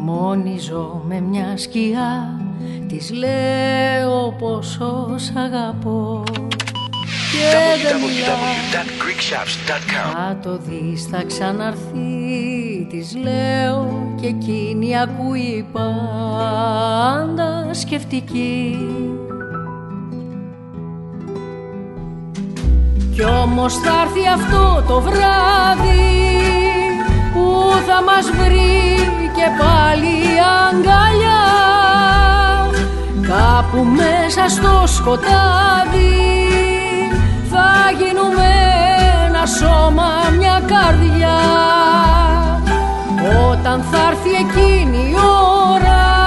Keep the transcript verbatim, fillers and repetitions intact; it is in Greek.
Μόνη ζω με μια σκιά, της λέω πόσο σ' αγαπώ. Και δεν μιλάω, θα το δεις θα ξαναρθεί, της λέω και εκείνη ακούει πάντα σκεφτική. Κι όμως θα έρθει αυτό το βράδυ που θα μας βρει και πάλι αγκαλιά, κάπου μέσα στο σκοτάδι θα γίνουμε ένα σώμα, μια καρδιά. Όταν θα έρθει εκείνη η ώρα